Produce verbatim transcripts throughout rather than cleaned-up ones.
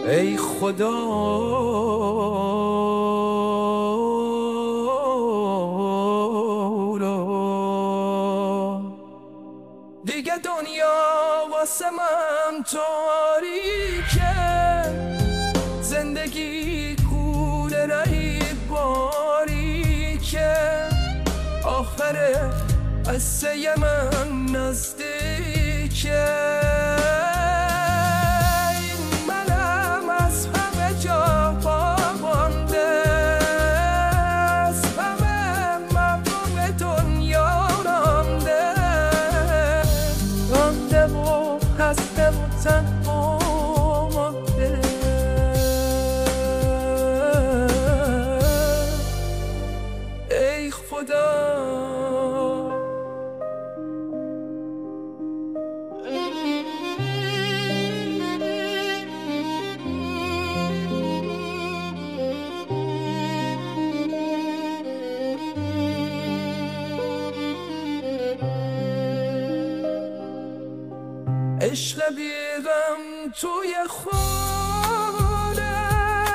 ای خدا دیگه دنیا واسه من تاریکه، زندگی کوله رهی باریکه، آخر قصه من نزدیکه. ای خدا عشق بیغم توی خونه،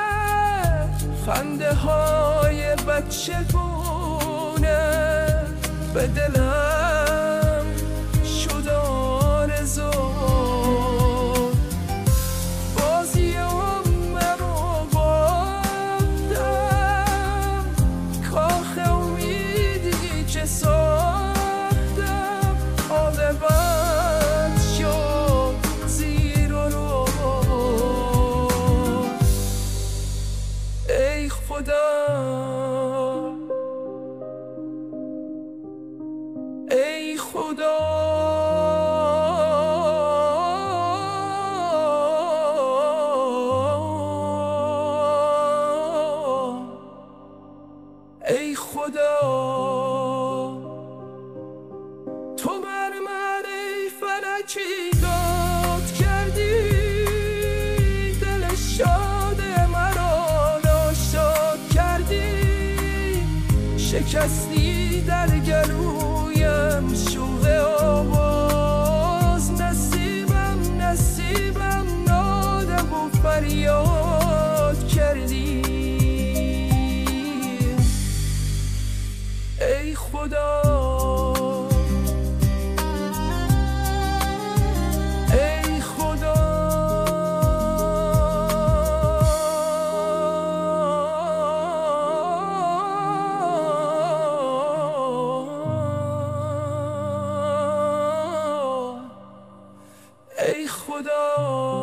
خنده های بچه بونه، به دلم شد آرزو بازی عمر رو باختم، کاخ امیدی که ساختم عاقبت شد زیر و رو. ای خدا ای خدا ای خدا تو بر من ای فلکی داد کردی، دل شاد مرا ناشاد کردی، شکستی در گلویم شوق آواز، نصیبم نصیبم ناله و فریاد کردی. ای خدا ای خدا ای خدا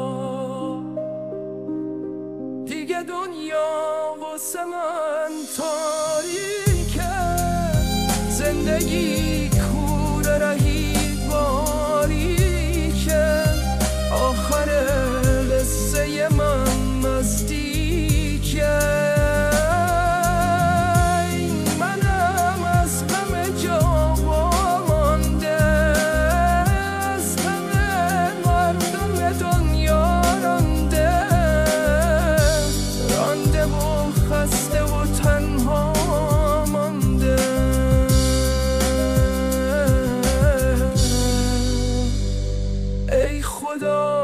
دیگه دنیا واسه من تاریکه، زندگی کوره رهی باریکه، آخر قصه من نزدیکه. منم از غم جا وامانده، از همه مردم دنیا رانده، رانده و خسته و تنها مانده. ای خدا